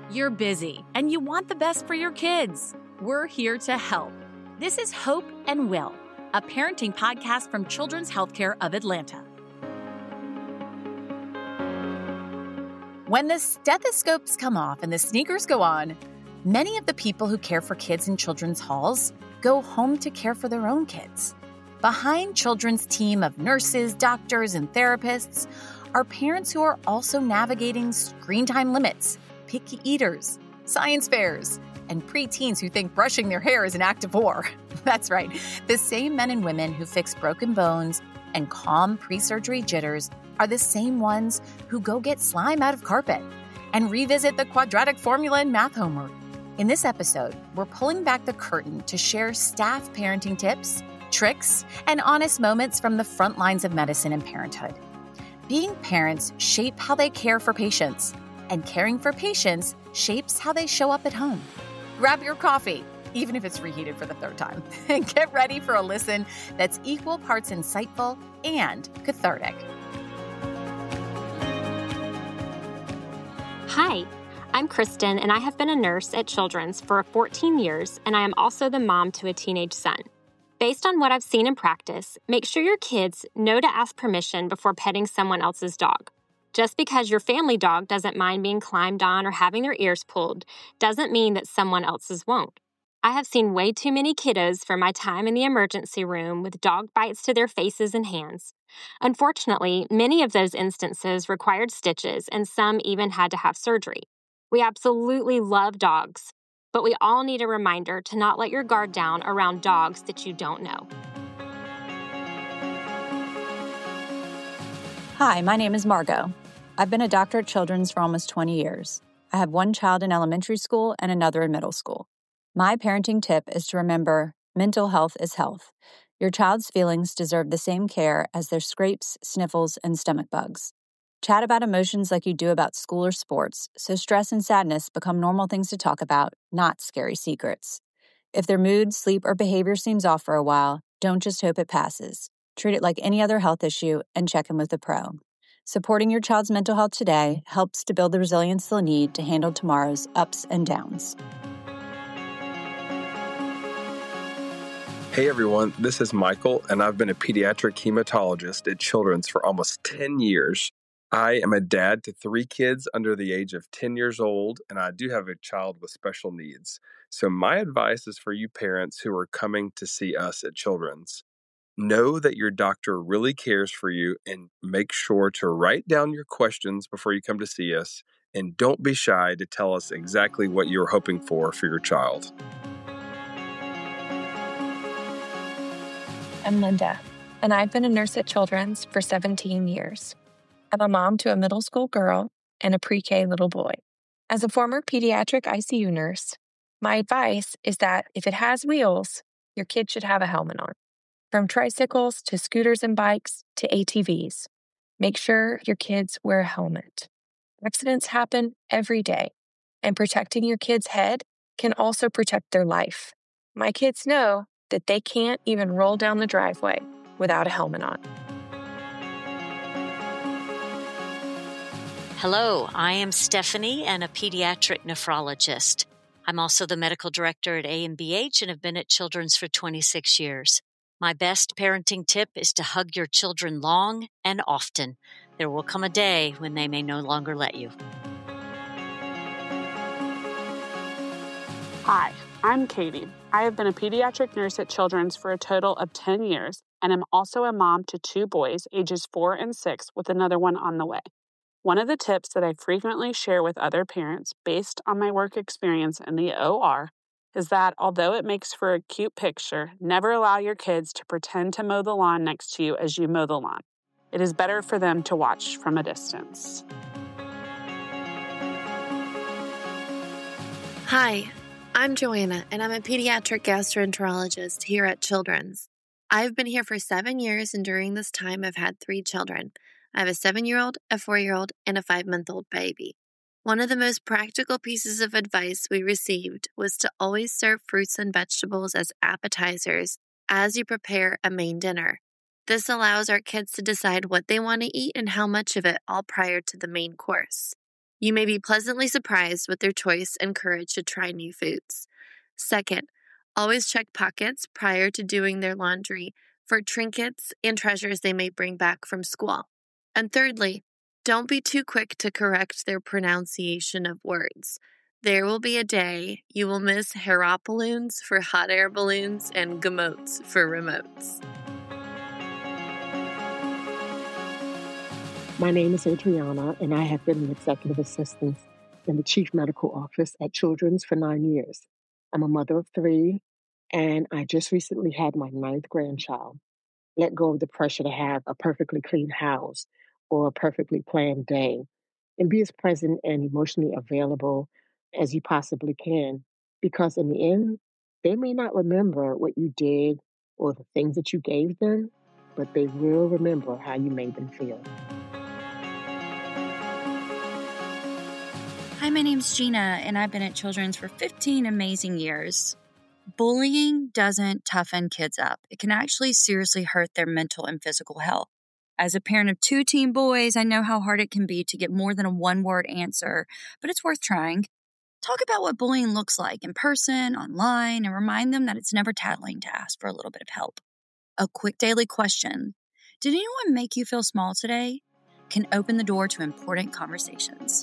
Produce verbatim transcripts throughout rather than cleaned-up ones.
You're busy and you want the best for your kids. We're here to help. This is Hope and Will, a parenting podcast from Children's Healthcare of Atlanta. When the stethoscopes come off and the sneakers go on, many of the people who care for kids in children's halls go home to care for their own kids. Behind children's team of nurses, doctors, and therapists are parents who are also navigating screen time limits, picky eaters, science fairs, and preteens who think brushing their hair is an act of war. That's right. The same men and women who fix broken bones and calm pre-surgery jitters are the same ones who go get slime out of carpet and revisit the quadratic formula in math homework. In this episode, we're pulling back the curtain to share staff parenting tips, tricks, and honest moments from the front lines of medicine and parenthood. Being parents shape how they care for patients, and caring for patients shapes how they show up at home. Grab your coffee, even if it's reheated for the third time, and get ready for a listen that's equal parts insightful and cathartic. Hi, I'm Kristen, and I have been a nurse at Children's for fourteen years, and I am also the mom to a teenage son. Based on what I've seen in practice, make sure your kids know to ask permission before petting someone else's dog. Just because your family dog doesn't mind being climbed on or having their ears pulled doesn't mean that someone else's won't. I have seen way too many kiddos from my time in the emergency room with dog bites to their faces and hands. Unfortunately, many of those instances required stitches, and some even had to have surgery. We absolutely love dogs, but we all need a reminder to not let your guard down around dogs that you don't know. Hi, my name is Margot. I've been a doctor at Children's for almost twenty years. I have one child in elementary school and another in middle school. My parenting tip is to remember mental health is health. Your child's feelings deserve the same care as their scrapes, sniffles, and stomach bugs. Chat about emotions like you do about school or sports, so stress and sadness become normal things to talk about, not scary secrets. If their mood, sleep, or behavior seems off for a while, don't just hope it passes. Treat it like any other health issue and check in with a pro. Supporting your child's mental health today helps to build the resilience they'll need to handle tomorrow's ups and downs. Hey everyone, this is Michael, and I've been a pediatric hematologist at Children's for almost ten years. I am a dad to three kids under the age of ten years old, and I do have a child with special needs. So my advice is for you parents who are coming to see us at Children's. Know that your doctor really cares for you, and make sure to write down your questions before you come to see us, and don't be shy to tell us exactly what you're hoping for for your child. I'm Linda, and I've been a nurse at Children's for seventeen years. I'm a mom to a middle school girl and a pre-K little boy. As a former pediatric I C U nurse, my advice is that if it has wheels, your kid should have a helmet on. From tricycles to scooters and bikes to A T Vs, make sure your kids wear a helmet. Accidents happen every day, and protecting your kid's head can also protect their life. My kids know that they can't even roll down the driveway without a helmet on. Hello, I am Stephanie and a pediatric nephrologist. I'm also the medical director at A M B H and have been at Children's for twenty-six years. My best parenting tip is to hug your children long and often. There will come a day when they may no longer let you. Hi, I'm Katie. I have been a pediatric nurse at Children's for a total of ten years, and I'm also a mom to two boys, ages four and six, with another one on the way. One of the tips that I frequently share with other parents based on my work experience in the O R is that although it makes for a cute picture, never allow your kids to pretend to mow the lawn next to you as you mow the lawn. It is better for them to watch from a distance. Hi, I'm Joanna, and I'm a pediatric gastroenterologist here at Children's. I've been here for seven years, and during this time, I've had three children. I have a seven-year-old, a four-year-old, and a five-month-old baby. One of the most practical pieces of advice we received was to always serve fruits and vegetables as appetizers as you prepare a main dinner. This allows our kids to decide what they want to eat and how much of it all prior to the main course. You may be pleasantly surprised with their choice and courage to try new foods. Second, always check pockets prior to doing their laundry for trinkets and treasures they may bring back from school. And thirdly, don't be too quick to correct their pronunciation of words. There will be a day you will miss Heropaloons for hot air balloons and Gamotes for remotes. My name is Adriana, and I have been an executive assistant in the Chief Medical Office at Children's for nine years. I'm a mother of three, and I just recently had my ninth grandchild. Let go of the pressure to have a perfectly clean house or a perfectly planned day, and be as present and emotionally available as you possibly can, because in the end, they may not remember what you did or the things that you gave them, but they will remember how you made them feel. Hi, my name's Gina, and I've been at Children's for fifteen amazing years. Bullying doesn't toughen kids up. It can actually seriously hurt their mental and physical health. As a parent of two teen boys, I know how hard it can be to get more than a one-word answer, but it's worth trying. Talk about what bullying looks like in person, online, and remind them that it's never tattling to ask for a little bit of help. A quick daily question, did anyone make you feel small today? Can open the door to important conversations.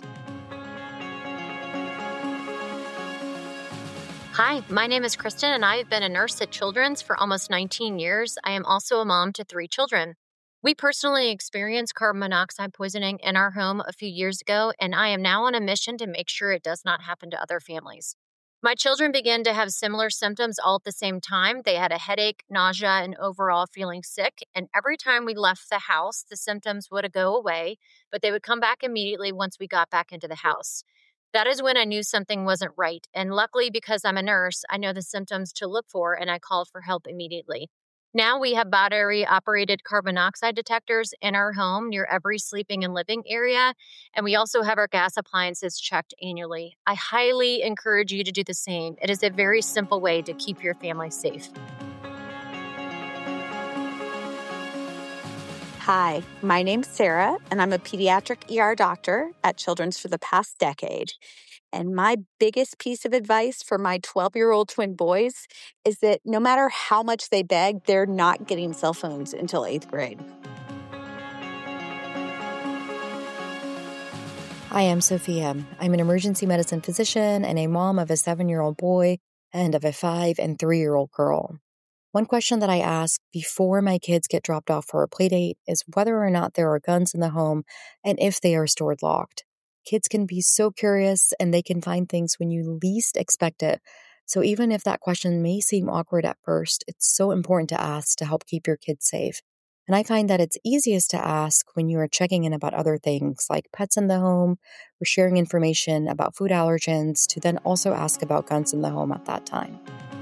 Hi, my name is Kristen, and I have been a nurse at Children's for almost nineteen years. I am also a mom to three children. We personally experienced carbon monoxide poisoning in our home a few years ago, and I am now on a mission to make sure it does not happen to other families. My children began to have similar symptoms all at the same time. They had a headache, nausea, and overall feeling sick, and every time we left the house, the symptoms would go away, but they would come back immediately once we got back into the house. That is when I knew something wasn't right, and luckily, because I'm a nurse, I know the symptoms to look for, and I called for help immediately. Now we have battery-operated carbon monoxide detectors in our home near every sleeping and living area, and we also have our gas appliances checked annually. I highly encourage you to do the same. It is a very simple way to keep your family safe. Hi, my name's Sarah, and I'm a pediatric E R doctor at Children's for the past decade. And my biggest piece of advice for my twelve-year-old twin boys is that no matter how much they beg, they're not getting cell phones until eighth grade. Hi, I'm Sophia. I'm an emergency medicine physician and a mom of a seven-year-old boy and of a five- and three-year-old girl. One question that I ask before my kids get dropped off for a play date is whether or not there are guns in the home and if they are stored locked. Kids can be so curious and they can find things when you least expect it. So even if that question may seem awkward at first, it's so important to ask to help keep your kids safe. And I find that it's easiest to ask when you are checking in about other things like pets in the home or sharing information about food allergens, to then also ask about guns in the home at that time.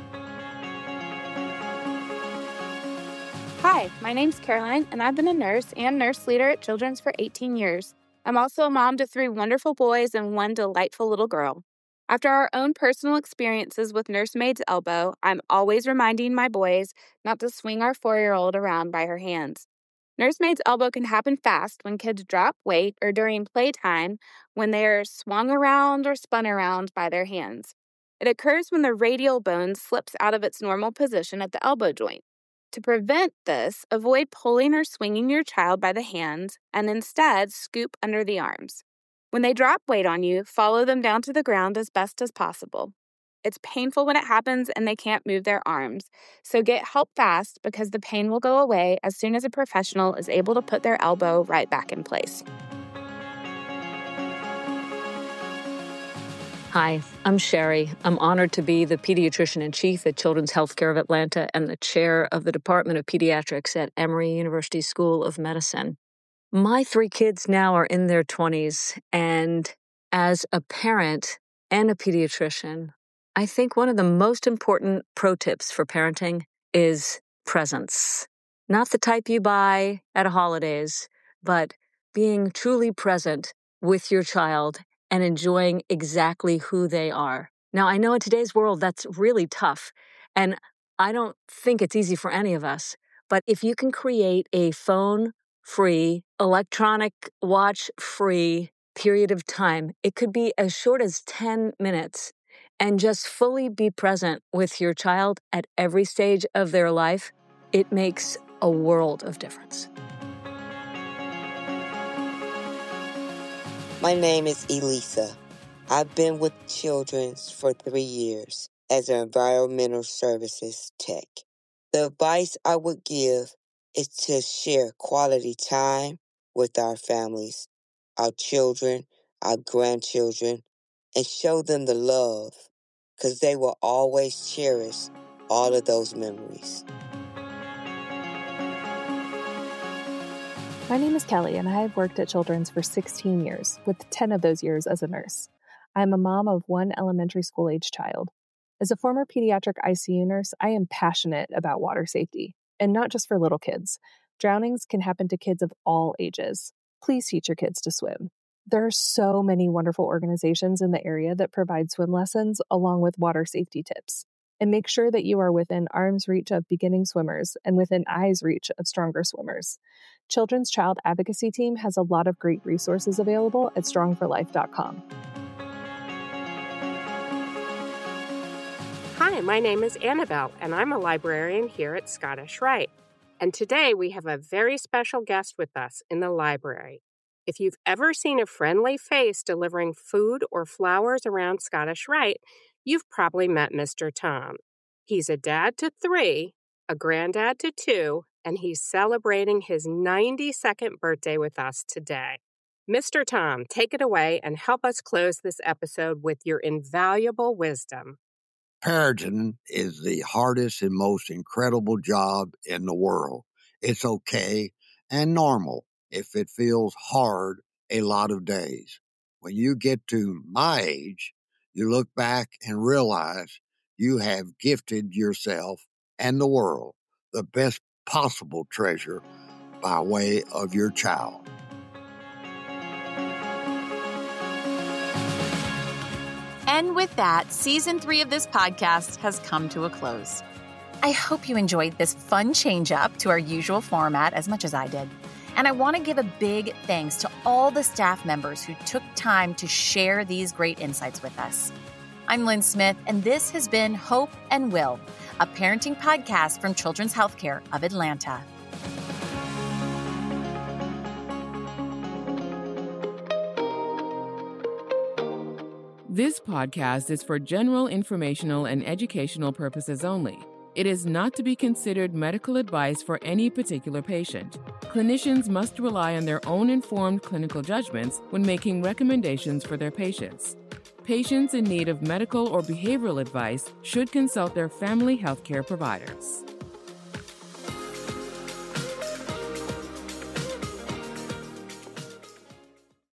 Hi, my name's Caroline, and I've been a nurse and nurse leader at Children's for eighteen years. I'm also a mom to three wonderful boys and one delightful little girl. After our own personal experiences with nursemaid's elbow, I'm always reminding my boys not to swing our four-year-old around by her hands. Nursemaid's elbow can happen fast when kids drop weight or during playtime when they are swung around or spun around by their hands. It occurs when the radial bone slips out of its normal position at the elbow joint. To prevent this, avoid pulling or swinging your child by the hands and instead scoop under the arms. When they drop weight on you, follow them down to the ground as best as possible. It's painful when it happens and they can't move their arms, so get help fast because the pain will go away as soon as a professional is able to put their elbow right back in place. Hi, I'm Sherry. I'm honored to be the pediatrician-in-chief at Children's Healthcare of Atlanta and the chair of the Department of Pediatrics at Emory University School of Medicine. My three kids now are in their twenties, and as a parent and a pediatrician, I think one of the most important pro tips for parenting is presence. Not the type you buy at holidays, but being truly present with your child and enjoying exactly who they are. Now, I know in today's world that's really tough, and I don't think it's easy for any of us. But if you can create a phone-free, electronic watch-free period of time. It could be as short as ten minutes. And just fully be present with your child at every stage of their life. It makes a world of difference. My name is Elisa. I've been with Children's for three years as an environmental services tech. The advice I would give is to share quality time with our families, our children, our grandchildren, and show them the love, because they will always cherish all of those memories. My name is Kelly, and I have worked at Children's for sixteen years, with ten of those years as a nurse. I am a mom of one elementary school-age child. As a former pediatric I C U nurse, I am passionate about water safety, and not just for little kids. Drownings can happen to kids of all ages. Please teach your kids to swim. There are so many wonderful organizations in the area that provide swim lessons along with water safety tips. And make sure that you are within arm's reach of beginning swimmers and within eye's reach of stronger swimmers. Children's Child Advocacy Team has a lot of great resources available at strong for life dot com. Hi, my name is Annabelle, and I'm a librarian here at Scottish Rite. And today we have a very special guest with us in the library. If you've ever seen a friendly face delivering food or flowers around Scottish Rite, you've probably met Mister Tom. He's a dad to three, a granddad to two, and he's celebrating his ninety-second birthday with us today. Mister Tom, take it away and help us close this episode with your invaluable wisdom. Parenting is the hardest and most incredible job in the world. It's okay and normal if it feels hard a lot of days. When you get to my age, you look back and realize you have gifted yourself and the world the best possible treasure by way of your child. And with that, season three of this podcast has come to a close. I hope you enjoyed this fun change up to our usual format as much as I did. And I want to give a big thanks to all the staff members who took time to share these great insights with us. I'm Lynn Smith, and this has been Hope and Will, a parenting podcast from Children's Healthcare of Atlanta. This podcast is for general informational and educational purposes only. It is not to be considered medical advice for any particular patient. Clinicians must rely on their own informed clinical judgments when making recommendations for their patients. Patients in need of medical or behavioral advice should consult their family healthcare providers.